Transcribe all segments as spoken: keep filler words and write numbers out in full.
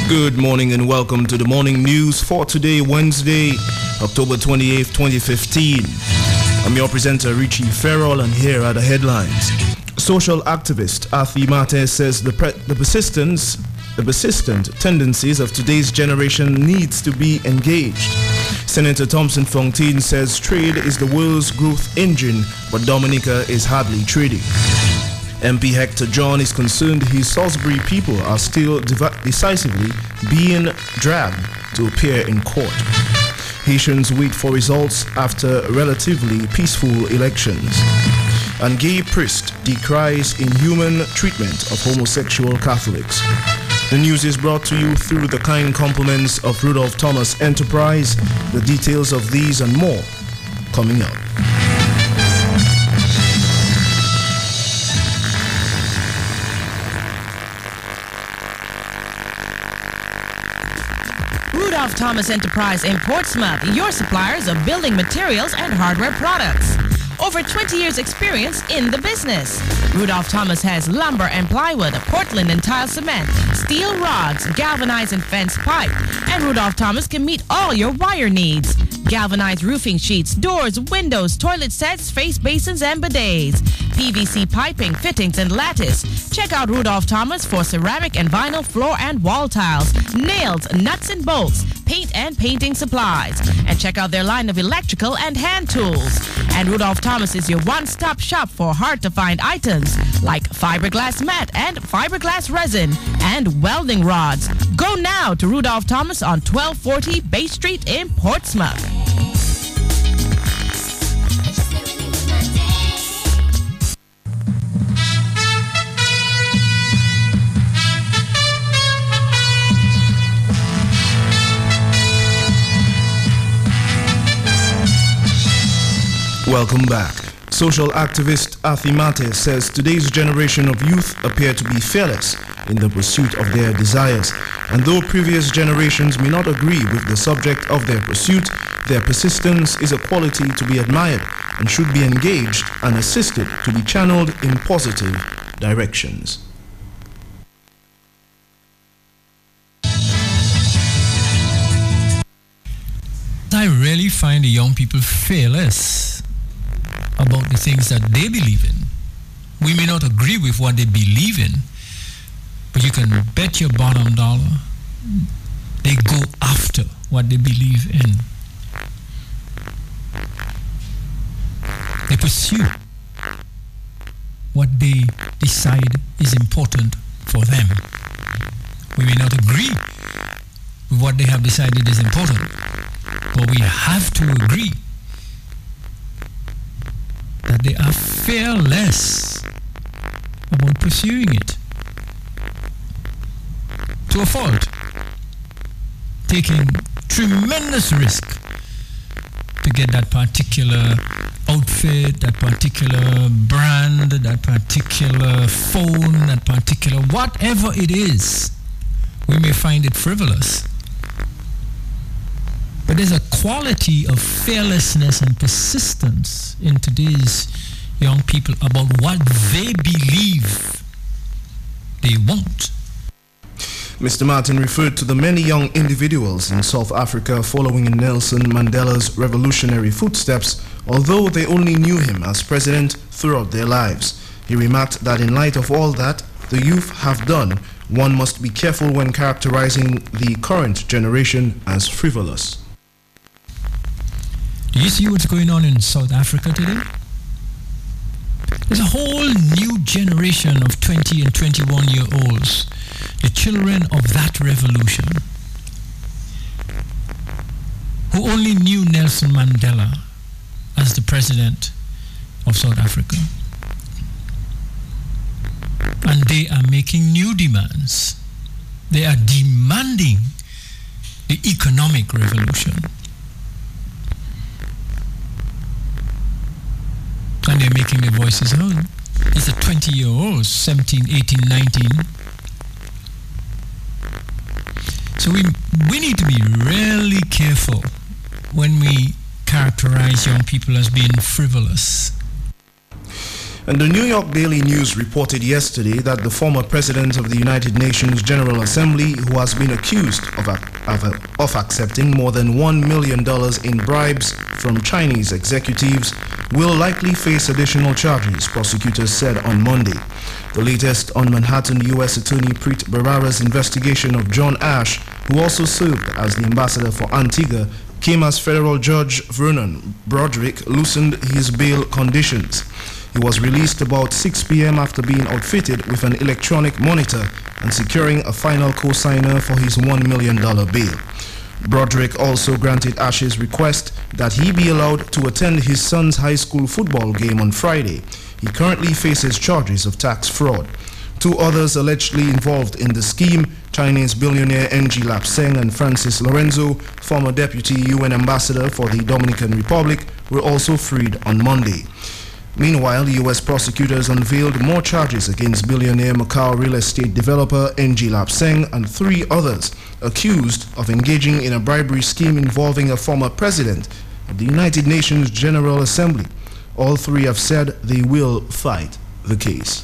Good morning and welcome to the morning news for today, Wednesday, October twenty-eighth, twenty fifteen. I'm your presenter, Richie Farrell, and here are the headlines. Social activist Athi Mate says the, pre- the persistence, the persistent tendencies of today's generation needs to be engaged. Senator Thompson Fontaine says trade is the world's growth engine, but Dominica is hardly trading. M P Hector John is concerned his Salisbury people are still dev- decisively being dragged to appear in court. Haitians wait for results after relatively peaceful elections. And gay priest decries inhuman treatment of homosexual Catholics. The news is brought to you through the kind compliments of Rudolph Thomas Enterprise. The details of these and more coming up. Rudolph Thomas Enterprise in Portsmouth, your suppliers of building materials and hardware products. Over twenty years experience in the business. Rudolph Thomas has lumber and plywood, Portland and tile cement, steel rods, galvanized and fence pipe. And Rudolph Thomas can meet all your wire needs. Galvanized roofing sheets, doors, windows, toilet sets, face basins and bidets. P V C piping, fittings and lattice. Check out Rudolph Thomas for ceramic and vinyl floor and wall tiles, nails, nuts and bolts, paint and painting supplies. And check out their line of electrical and hand tools. And Rudolph Thomas is your one-stop shop for hard-to-find items like fiberglass mat and fiberglass resin and welding rods. Go now to Rudolph Thomas on twelve forty Bay Street in Portsmouth. Welcome back. Social activist Athi Mate says today's generation of youth appear to be fearless in the pursuit of their desires. And though previous generations may not agree with the subject of their pursuit, their persistence is a quality to be admired and should be engaged and assisted to be channeled in positive directions. I really find the young people fearless about the things that they believe in. We may not agree with what they believe in, but you can bet your bottom dollar they go after what they believe in. They pursue what they decide is important for them. We may not agree with what they have decided is important, but we have to agree that they are fearless about pursuing it. To a fault, taking tremendous risk to get that particular outfit, that particular brand, that particular phone, that particular whatever it is. We may find it frivolous, but there's a quality of fearlessness and persistence in today's young people about what they believe they want. Mister Martin referred to the many young individuals in South Africa following in Nelson Mandela's revolutionary footsteps, although they only knew him as president throughout their lives. He remarked that in light of all that the youth have done, one must be careful when characterizing the current generation as frivolous. Do you see what's going on in South Africa today? There's a whole new generation of twenty and twenty-one year olds, the children of that revolution, who only knew Nelson Mandela as the president of South Africa. And they are making new demands. They are demanding the economic revolution. And they're making their voices heard. These are twenty year olds, seventeen, eighteen, nineteen. So we, we need to be really careful when we characterize young people as being frivolous. And the New York Daily News reported yesterday that the former president of the United Nations General Assembly, who has been accused of, of, of accepting more than one million dollars in bribes from Chinese executives, will likely face additional charges, prosecutors said on Monday. The latest on Manhattan U S Attorney Preet Bharara's investigation of John Ash, who also served as the ambassador for Antigua, came as federal judge Vernon Broderick loosened his bail conditions. He was released about six p m after being outfitted with an electronic monitor and securing a final co-signer for his one million dollars bail. Broderick also granted Ash's request that he be allowed to attend his son's high school football game on Friday. He currently faces charges of tax fraud. Two others allegedly involved in the scheme, Chinese billionaire Ng Lap Seng and Francis Lorenzo, former deputy U N ambassador for the Dominican Republic, were also freed on Monday. Meanwhile, U S prosecutors unveiled more charges against billionaire Macau real estate developer Ng Lap Seng and three others accused of engaging in a bribery scheme involving a former president of the United Nations General Assembly. All three have said they will fight the case.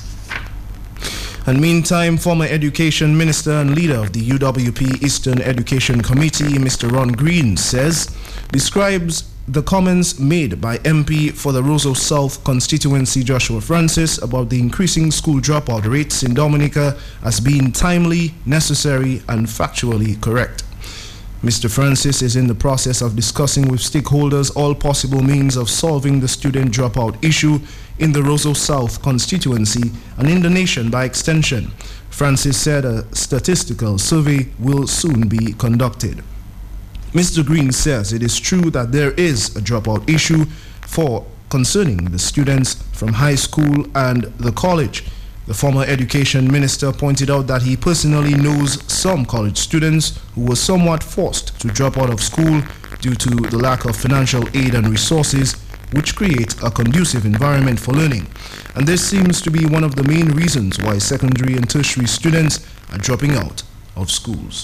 And meantime, former Education Minister and leader of the U W P Eastern Education Committee, Mister Ron Green, says, describes the comments made by M P for the Roseau South constituency Joshua Francis about the increasing school dropout rates in Dominica as being timely, necessary and factually correct. Mister Francis is in the process of discussing with stakeholders all possible means of solving the student dropout issue in the Roseau South constituency and in the nation by extension. Francis said a statistical survey will soon be conducted. Mister Green says it is true that there is a dropout issue for concerning the students from high school and the college. The former education minister pointed out that he personally knows some college students who were somewhat forced to drop out of school due to the lack of financial aid and resources, which create a conducive environment for learning. And this seems to be one of the main reasons why secondary and tertiary students are dropping out of schools.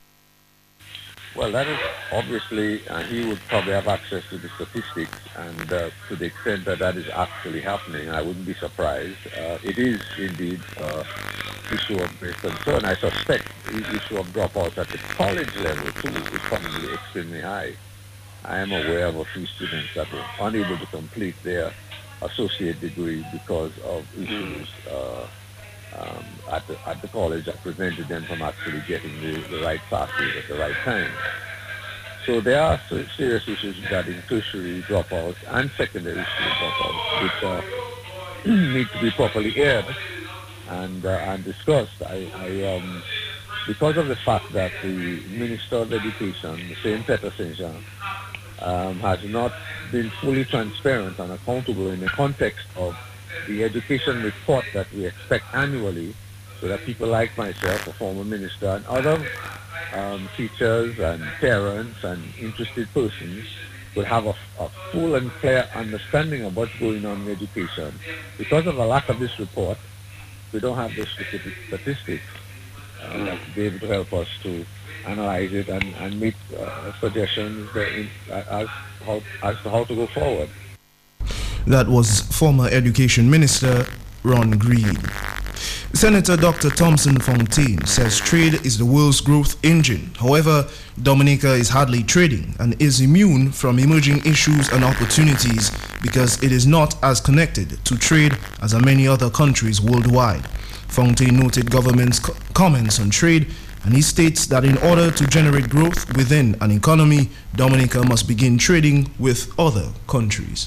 Well, that is obviously, uh, he would probably have access to the statistics, and uh, to the extent that that is actually happening, I wouldn't be surprised. Uh, it is indeed an uh, issue of great concern. I suspect the issue of dropouts at the college level, too, is probably extremely high. I am aware of a few students that were unable to complete their associate degree because of issues uh, Um, at, the, at the college that prevented them from actually getting the, the right classes at the right time. So there are serious issues regarding tertiary dropouts and secondary school dropouts, which uh, need to be properly aired and, uh, and discussed. I, I, um, because of the fact that the Minister of Education, the same Peter Saint Jean, um, has not been fully transparent and accountable in the context of the education report that we expect annually, so that people like myself, a former minister, and other um, teachers and parents and interested persons will have a, a full and clear understanding of what's going on in education. Because of the lack of this report, we don't have the specific statistics uh, that will be able to help us to analyze it and, and make uh, suggestions that in, uh, as, how, as to how to go forward. That was former Education Minister Ron Green. Senator Doctor Thompson Fontaine says trade is the world's growth engine. However, Dominica is hardly trading and is immune from emerging issues and opportunities because it is not as connected to trade as are many other countries worldwide. Fontaine noted government's co- comments on trade, and he states that in order to generate growth within an economy, Dominica must begin trading with other countries.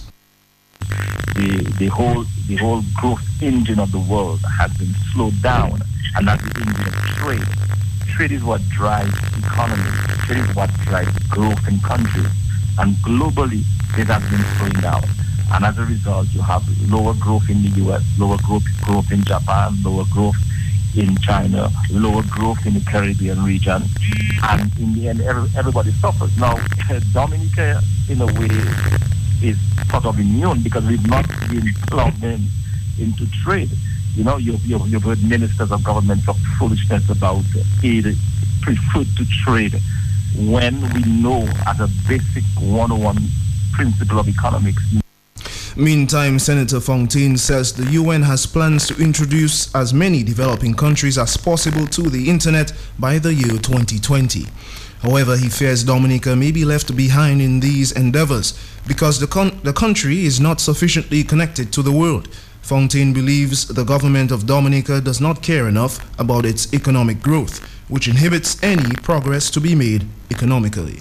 The, the whole the whole growth engine of the world has been slowed down, and that's the engine of trade. Trade is what drives economy. Trade is what drives growth in countries, and globally it has been slowing down. And as a result, you have lower growth in the U S, lower growth growth in Japan, lower growth in China, lower growth in the Caribbean region, and in the end, every, everybody suffers. Now, Dominica, in a way, is sort of immune because we've not been plugged in into trade. You know, you've, you've, you've heard ministers of government talk foolishness about aid preferred to trade when we know as a basic one oh one principle of economics. Meantime, Senator Fontaine says the U N has plans to introduce as many developing countries as possible to the internet by the year twenty twenty. However, he fears Dominica may be left behind in these endeavors because the, con- the country is not sufficiently connected to the world. Fontaine believes the government of Dominica does not care enough about its economic growth, which inhibits any progress to be made economically.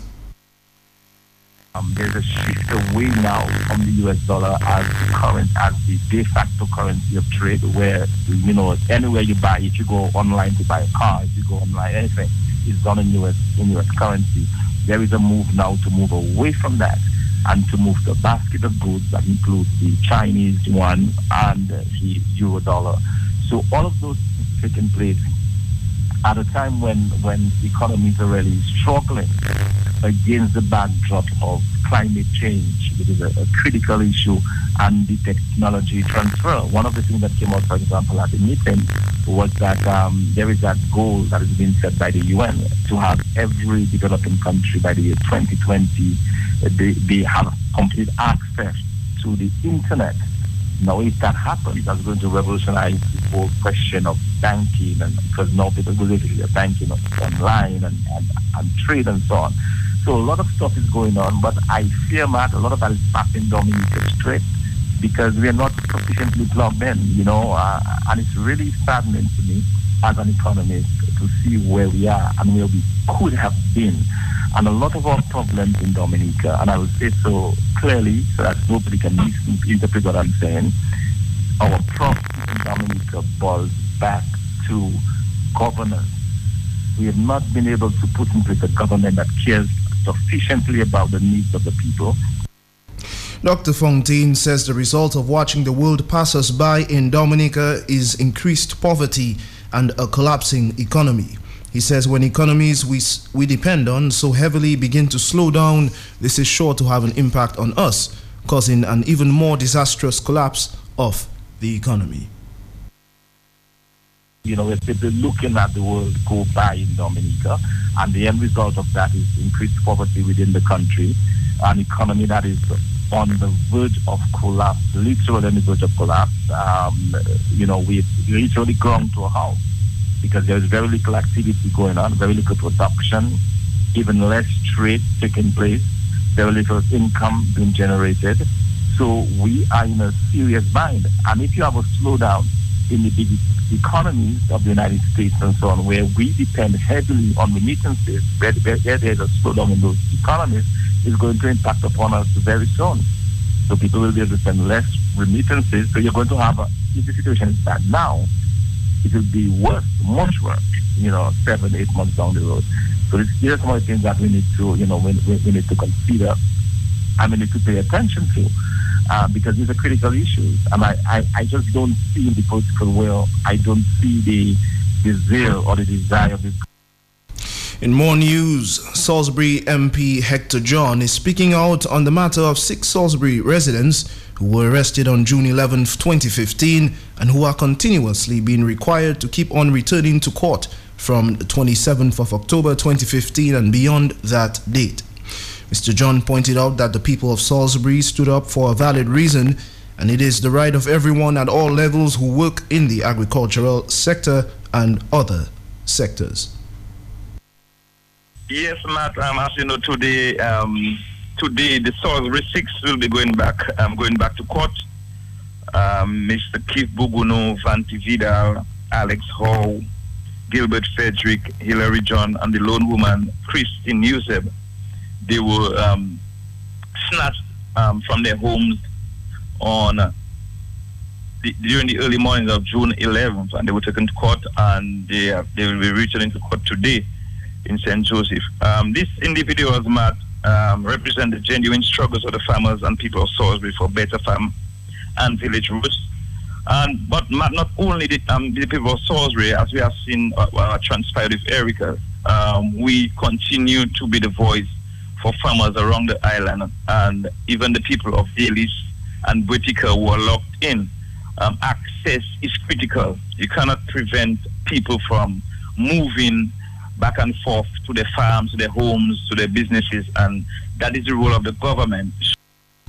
Um, there's a shift away now from the U S dollar as current as the de facto currency of trade, where, you know, anywhere you buy, if you go online to buy a car, if you go online, anything is done in U S in U S currency. There is a move now to move away from that and to move the basket of goods that includes the Chinese yuan and the euro dollar. So all of those taking place at a time when when economies are really struggling against the backdrop of climate change, which is a, a critical issue, and the technology transfer. One of the things that came out, for example, at the meeting was that um, there is that goal that has been set by the U N to have every developing country by the year twenty twenty, uh, they, they have complete access to the internet. Now, if that happens, that's going to revolutionize the whole question of banking, and because now people will be banking online and, and, and trade and so on. So a lot of stuff is going on, but I fear, Matt, a lot of that is passing Dominica straight because we are not sufficiently plugged in, you know, uh, and it's really saddening to me as an economist to see where we are and where we could have been. And a lot of our problems in Dominica, and I will say so clearly so that nobody can misinterpret what I'm saying, our problems in Dominica boils back to governance. We have not been able to put in place a government that cares sufficiently about the needs of the people. Doctor Fontaine says the result of watching the world pass us by in Dominica is increased poverty and a collapsing economy. He says when economies we, we depend on so heavily begin to slow down, this is sure to have an impact on us, causing an even more disastrous collapse of the economy. You know, we're people looking at the world go by in Dominica, and the end result of that is increased poverty within the country, an economy that is on the verge of collapse, literally on the verge of collapse. Um, you know, we've literally ground to a halt because there is very little activity going on, very little production, even less trade taking place, very little income being generated. So we are in a serious bind. And if you have a slowdown in the big economies of the United States and so on, where we depend heavily on remittances, where, where, where there's a slowdown in those economies, is going to impact upon us very soon. So people will be able to send less remittances. So you're going to have, a, if the situation is bad now, it will be worse, much worse, you know, seven, eight months down the road. So this, these are some of the things that we need to, you know, we, we, we need to consider and we need to pay attention to. Uh, because these are critical issues, and I, I, I just don't see in the political will, I don't see the, the zeal or the desire of this. In more news, Salisbury M P Hector John is speaking out on the matter of six Salisbury residents who were arrested on June eleventh, twenty fifteen, and who are continuously being required to keep on returning to court from the twenty-seventh of October twenty fifteen and beyond that date. Mister John pointed out that the people of Salisbury stood up for a valid reason, and it is the right of everyone at all levels who work in the agricultural sector and other sectors. Yes, Matt, um, as you know, today, um, today the Salisbury Six will be going back, um, going back to court. Um, Mister Keith Buguno, Vanti Vidal, Alex Howe, Gilbert Frederick, Hilary John, and the lone woman, Christine Yuseb. They were um, snatched um, from their homes on uh, the, during the early mornings of June eleventh, and they were taken to court, and they uh, they will be returning to court today in Saint Joseph. Um, these individuals, Matt, um, represent the genuine struggles of the farmers and people of Salisbury for better farm and village roads. And but Matt, not only the, um, the people of Salisbury, as we have seen uh, uh, transpired with Erica, um, we continue to be the voice for farmers around the island, and even the people of Dalis and Britica who are locked in. Um, access is critical. You cannot prevent people from moving back and forth to their farms, to their homes, to their businesses, and that is the role of the government.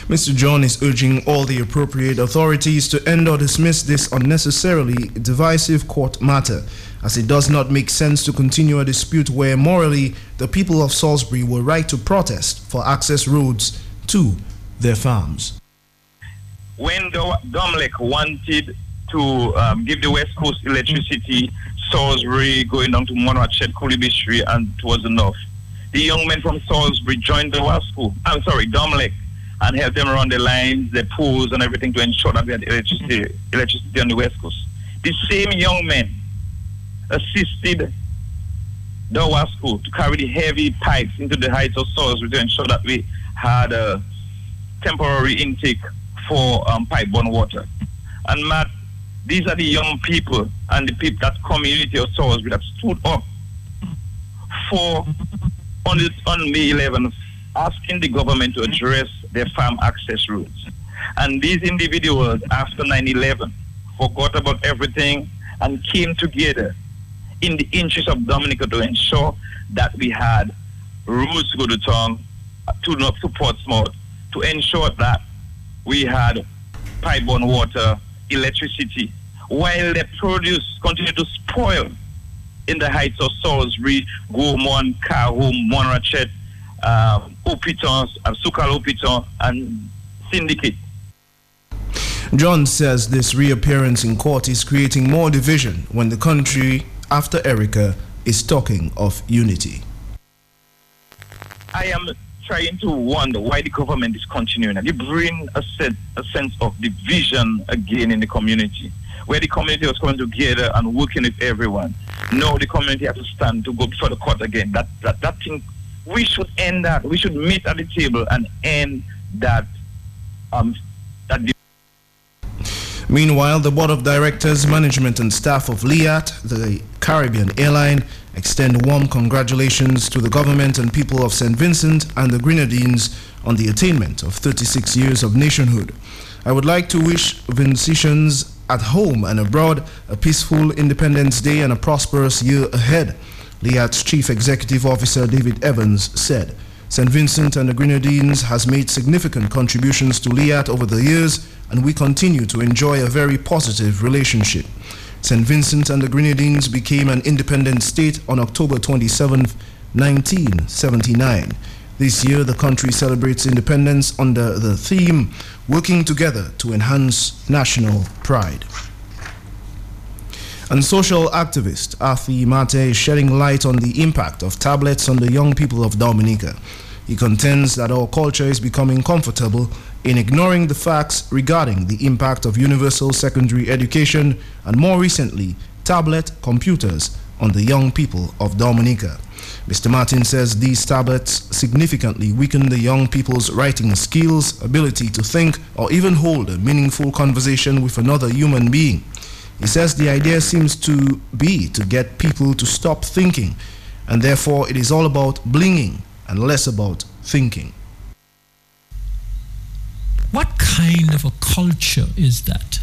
Mister John is urging all the appropriate authorities to end or dismiss this unnecessarily divisive court matter, as it does not make sense to continue a dispute where morally the people of Salisbury were right to protest for access roads to their farms. When Domlek wanted to um, give the West Coast electricity, Salisbury going down to Monrachet, Coolibistry and towards the north, the young men from Salisbury joined the Wasco, I'm sorry, Domlek, and helped them around the lines, the poles and everything to ensure that we had electricity, electricity on the West Coast. The same young men assisted the Wasco to carry the heavy pipes into the heights of Salisbury to ensure that we had a temporary intake for um, pipe-borne water. And Matt, these are the young people and the people, that community of Salisbury that stood up for, on, the, on May eleventh, asking the government to address their farm access routes. And these individuals, after nine eleven, forgot about everything and came together in the interest of Dominica to ensure that we had roads to go to town, to not to Portsmouth, to ensure that we had pipe-borne water, electricity, while the produce continued to spoil in the heights of Salisbury, Gaumont, Carhom, Monrachet, um, Opiton, uh, Sukal Opiton, and Syndicate. John says this reappearance in court is creating more division when the country, after Erica, is talking of unity. I am trying to wonder why the government is continuing, and you bring a, set, a sense of division again in the community, where the community was coming together and working with everyone. No, the community has to stand to go before the court again. That that that thing, we should end that. We should meet at the table and end that. Um, that. Meanwhile, the Board of Directors, Management and Staff of Liat, the Caribbean airline, extend warm congratulations to the government and people of Saint Vincent and the Grenadines on the attainment of thirty-six years of nationhood. I would like to wish Vincentians at home and abroad a peaceful Independence Day and a prosperous year ahead, Liat's Chief Executive Officer David Evans said. Saint Vincent and the Grenadines has made significant contributions to Liat over the years, and we continue to enjoy a very positive relationship. Saint Vincent and the Grenadines became an independent state on October twenty-seventh, nineteen seventy-nine. This year, the country celebrates independence under the theme, Working Together to Enhance National Pride. And social activist Athi Mate is shedding light on the impact of tablets on the young people of Dominica. He contends that our culture is becoming comfortable in ignoring the facts regarding the impact of universal secondary education and, more recently, tablet computers on the young people of Dominica. Mister Martin says these tablets significantly weaken the young people's writing skills, ability to think, or even hold a meaningful conversation with another human being. He says the idea seems to be to get people to stop thinking, and therefore it is all about blinging and less about thinking. What kind of a culture is that?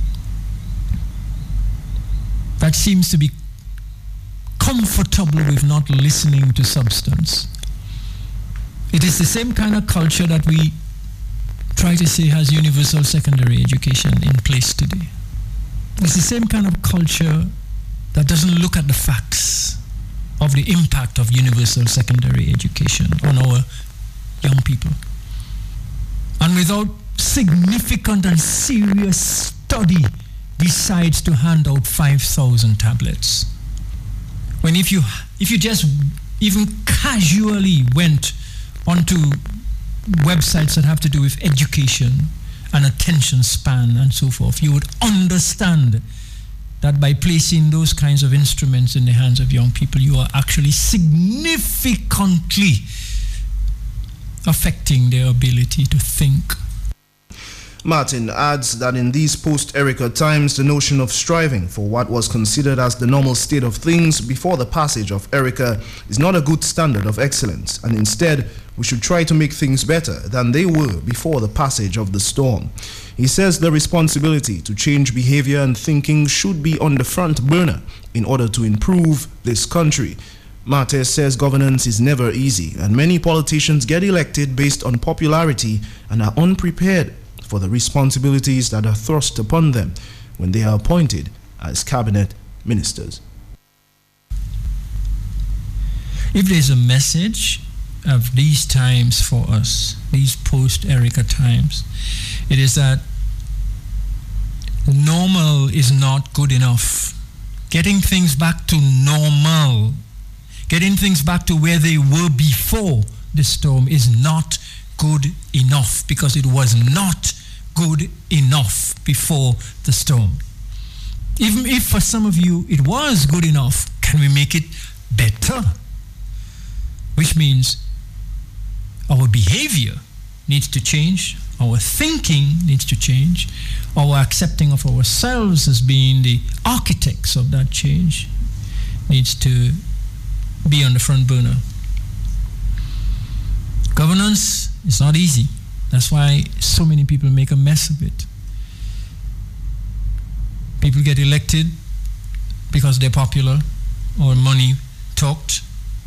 That seems to be comfortable with not listening to substance. It is the same kind of culture that we try to say has universal secondary education in place today. It's the same kind of culture that doesn't look at the facts of the impact of universal secondary education on our young people. And without significant and serious study, decides to hand out five thousand tablets. When if you if you just even casually went onto websites that have to do with education and attention span and so forth, you would understand that by placing those kinds of instruments in the hands of young people, you are actually significantly affecting their ability to think. Martin adds that in these post-Erica times, the notion of striving for what was considered as the normal state of things before the passage of Erica is not a good standard of excellence, and instead we should try to make things better than they were before the passage of the storm. He says the responsibility to change behavior and thinking should be on the front burner in order to improve this country. Martes says governance is never easy and many politicians get elected based on popularity and are unprepared for the responsibilities that are thrust upon them when they are appointed as cabinet ministers. If there's a message of these times for us, these post-Erica times, it is that normal is not good enough. Getting things back to normal, getting things back to where they were before the storm is not good enough, because it was not good enough before the storm. Even if for some of you it was good enough, can we make it better? Which means our behavior needs to change, our thinking needs to change, our accepting of ourselves as being the architects of that change needs to be on the front burner. Governance is not easy. That's why so many people make a mess of it. People get elected because they're popular or money talked.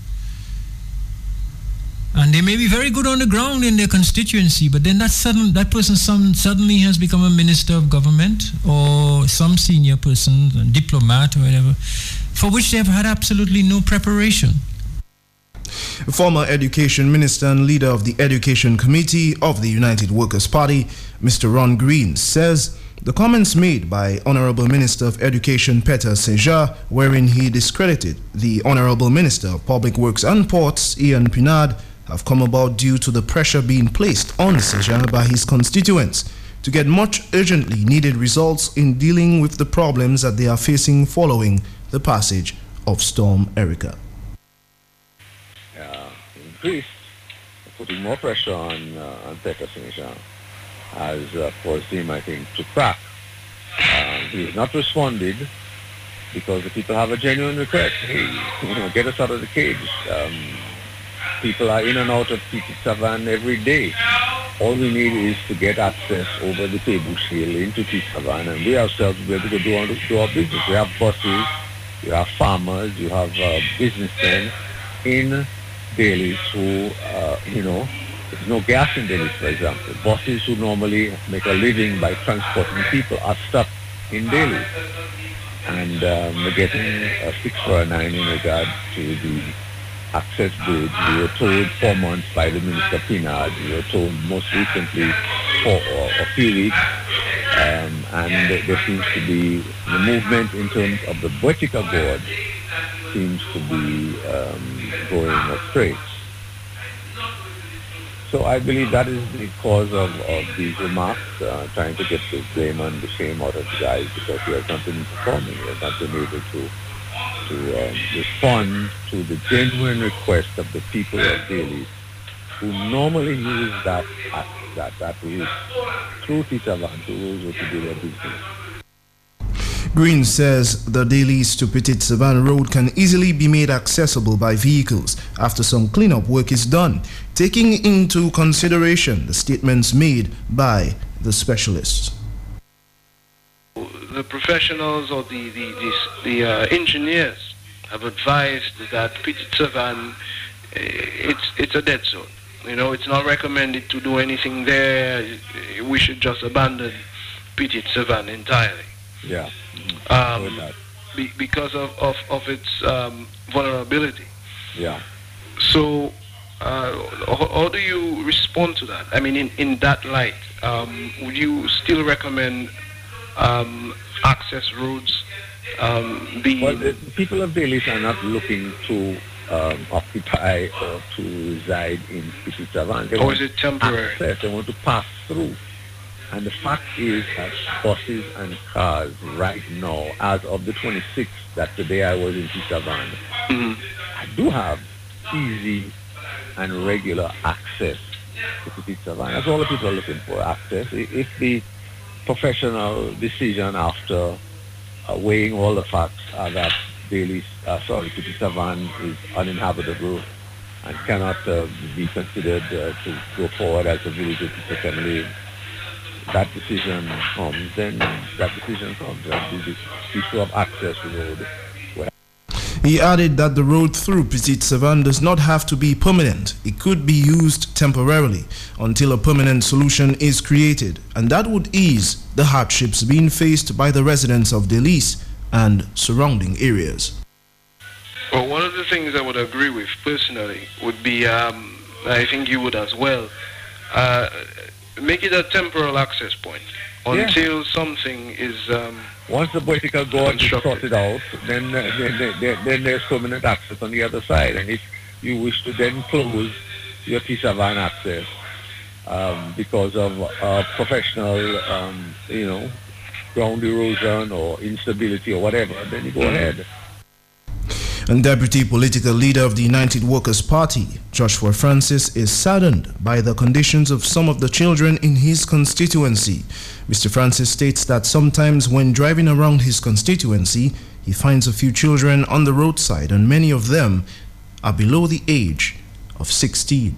And they may be very good on the ground in their constituency, but then that sudden that person some, suddenly has become a minister of government or some senior person, a diplomat or whatever, for which they have had absolutely no preparation. Former Education Minister and leader of the Education Committee of the United Workers' Party, Mister Ron Green, says the comments made by Honorable Minister of Education Peter Seja, wherein he discredited the Honorable Minister of Public Works and Ports, Ian Pinard, have come about due to the pressure being placed on Seja by his constituents to get much urgently needed results in dealing with the problems that they are facing following the passage of Storm Erica. Uh, increased, putting more pressure on, uh, on Peter Seja has uh, caused him, I think, to crack. Uh, he has not responded because the people have a genuine request. Hey, you know, get us out of the cage. Um, People are in and out of Petit Savan every day. All we need is to get access over the Peebush Hill into Petit Savan, and we ourselves will be able to do our, do our business. We have buses, you have farmers, you have uh, businessmen in Dailies who, uh, you know, there's no gas in Dailies, for example. Buses who normally make a living by transporting people are stuck in Dailies. And um, we're getting a six for a nine in regard to the access bridge. We were told four months by the Minister Pinard. We were told most recently for a few weeks. Um, and there seems to be the movement in terms of the vertical board seems to be um, going astray. So I believe that is the cause of, of these remarks, uh, trying to get the blame and the shame out of the guys because he has not been performing. He has not been able to to um, respond to the genuine request of the people of Dailies who normally use that that, that route through Titavan to Rosewood to do their business. Green says the Dailies to Petit Savan Road can easily be made accessible by vehicles after some cleanup work is done, taking into consideration the statements made by the specialists. The professionals or the the the, the uh, engineers have advised that Petit Savan, it's it's a dead zone. You know, it's not recommended to do anything there. We should just abandon Petit Savan entirely. Yeah. Um, be, because of of of its um, vulnerability. Yeah. So, uh, how, how do you respond to that? I mean, in in that light, um, would you still recommend Um, access roads um, being... Well, the people of Dailies are not looking to um, occupy or to reside in Petit Savan. Or is it temporary? Access, they want to pass through. And the fact is that buses and cars right now, as of the twenty-sixth, that today I was in Petit Savan, mm-hmm. I do have easy and regular access to Petit Savan. That's all the people are looking for, access. If the professional decision after uh, weighing all the facts are that Dailies, uh, sorry, Petit Savan is uninhabitable and cannot uh, be considered uh, to go forward as a village that people can live. That decision comes, then that decision comes. And the issue of access road. He added that the road through Petite-Savanne does not have to be permanent. It could be used temporarily until a permanent solution is created, and that would ease the hardships being faced by the residents of Delice and surrounding areas. Well, one of the things I would agree with personally would be, um, I think you would as well, uh, make it a temporal access point until yeah. something is um, once the political goal is sorted out, then, uh, then, then, then there's permanent access on the other side. And if you wish to then close your Petite-Savanne access um, because of uh, professional, um, you know, ground erosion or instability or whatever, then you go ahead. And Deputy Political Leader of the United Workers' Party, Joshua Francis, is saddened by the conditions of some of the children in his constituency. Mister Francis states that sometimes when driving around his constituency, he finds a few children on the roadside, and many of them are below the age of sixteen.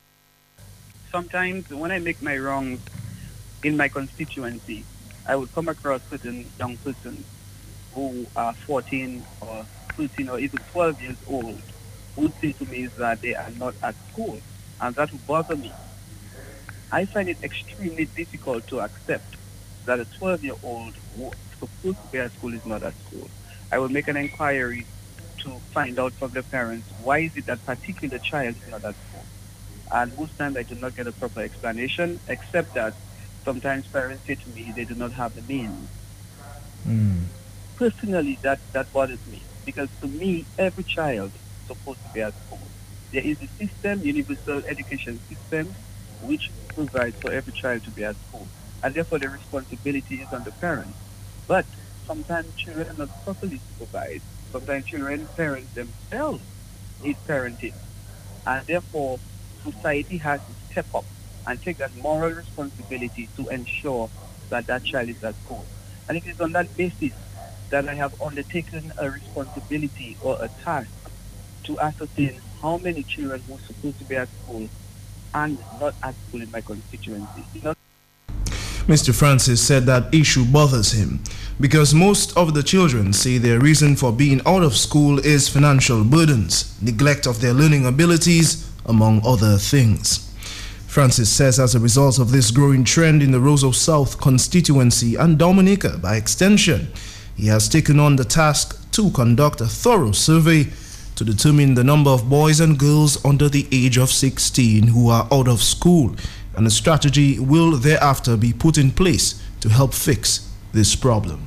Sometimes when I make my rounds in my constituency, I would come across certain young persons who are fourteen or thirteen or even twelve years old who say to me that they are not at school, and that would bother me. I find it extremely difficult to accept that a twelve-year-old who is supposed to be at school is not at school. I will make an inquiry to find out from the parents why is it that particular child is not at school. And most times I do not get a proper explanation, except that sometimes parents say to me they do not have the means. Mm. Personally, that, that bothers me, because to me, every child is supposed to be at school. There is a system, universal education system, which provides for every child to be at school. And therefore the responsibility is on the parents. But sometimes children are not properly supervised. Sometimes children, parents themselves need parenting. And therefore society has to step up and take that moral responsibility to ensure that that child is at school. And it is on that basis that I have undertaken a responsibility or a task to ascertain how many children who are supposed to be at school and not at school in my constituency. Not Mister Francis said that issue bothers him because most of the children say their reason for being out of school is financial burdens, neglect of their learning abilities, among other things. Francis says as a result of this growing trend in the Roseau South constituency and Dominica by extension, he has taken on the task to conduct a thorough survey to determine the number of boys and girls under the age of sixteen who are out of school, and a strategy will thereafter be put in place to help fix this problem.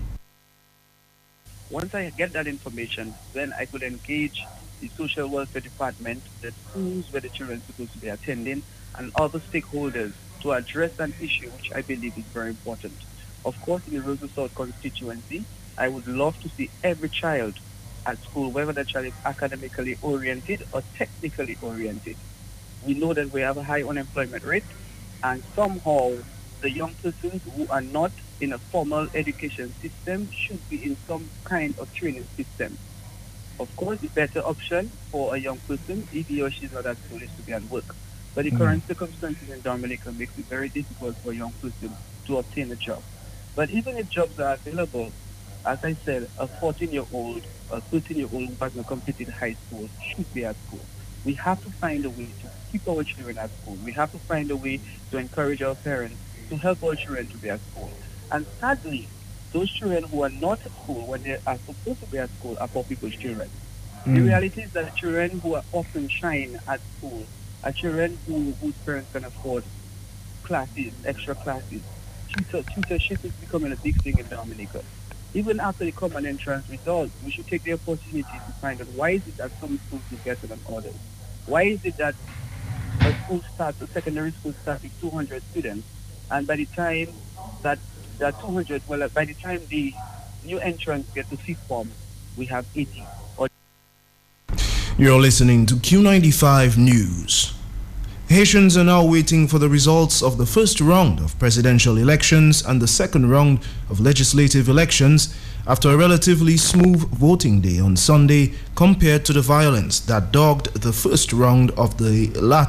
Once I get that information, then I could engage the social welfare department, the schools where the children are supposed to be attending, and other stakeholders to address an issue which I believe is very important. Of course, in the Roseau South constituency, I would love to see every child at school, whether the child is academically oriented or technically oriented. We know that we have a high unemployment rate, and somehow the young persons who are not in a formal education system should be in some kind of training system. Of course, the better option for a young person, if he or she is not at school, is to be at work. But the mm. current circumstances in Dominica makes it very difficult for a young person to obtain a job. But even if jobs are available, as I said, a fourteen-year-old, a thirteen-year-old who has not completed high school should be at school. We have to find a way to keep our children at school. We have to find a way to encourage our parents to help our children to be at school. And sadly, those children who are not at school when they are supposed to be at school are poor people's children. Mm. The reality is that children who are often shine at school are children who, whose parents can afford classes, extra classes. Tutor, tutorship is becoming a big thing in Dominica. Even after the common entrance results, we should take the opportunity to find out why is it that some schools do better than others. Why is it that a school starts, a secondary school starts with two hundred students, and by the time that that two hundred, well, by the time the new entrants get to fifth form, we have eighty. Or You're listening to Q ninety-five News. Haitians are now waiting for the results of the first round of presidential elections and the second round of legislative elections after a relatively smooth voting day on Sunday compared to the violence that dogged the first round of the latter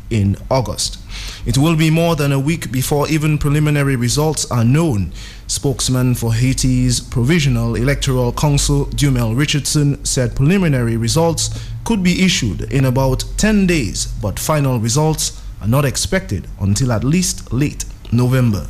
in August. It will be more than a week before even preliminary results are known. Spokesman for Haiti's Provisional Electoral Council, Dumel Richardson, said preliminary results could be issued in about ten days, but final results are not expected until at least late November.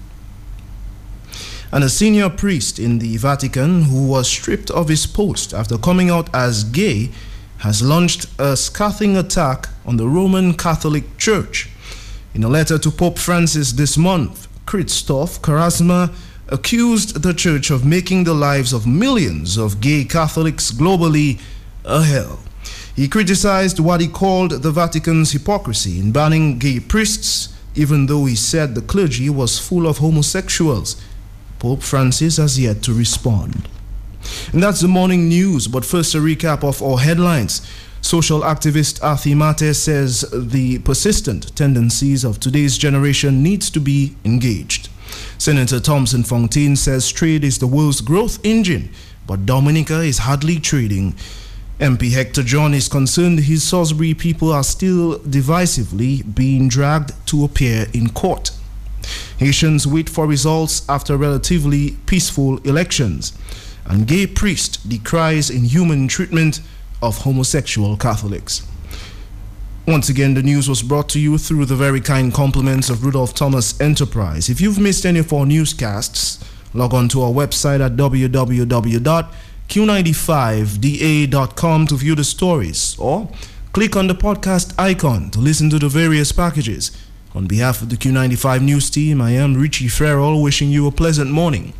And a senior priest in the Vatican who was stripped of his post after coming out as gay has launched a scathing attack on the Roman Catholic Church. In a letter to Pope Francis this month, Christoph Karasma accused the church of making the lives of millions of gay Catholics globally a hell. He criticized what he called the Vatican's hypocrisy in banning gay priests, even though he said the clergy was full of homosexuals. Pope Francis has yet to respond. And that's the morning news, but first a recap of our headlines. Social activist Arthur Mate says the persistent tendencies of today's generation needs to be engaged. Senator Thompson Fontaine says trade is the world's growth engine, but Dominica is hardly trading. M P Hector John is concerned his Salisbury people are still divisively being dragged to appear in court. Haitians wait for results after relatively peaceful elections. And gay priest decries inhuman treatment of homosexual Catholics. Once again, the news was brought to you through the very kind compliments of Rudolph Thomas Enterprise. If you've missed any of our newscasts, log on to our website at w w w dot q nine five d a dot com to view the stories, or click on the podcast icon to listen to the various packages. On behalf of the Q ninety-five News team, I am Richie Farrell, wishing you a pleasant morning.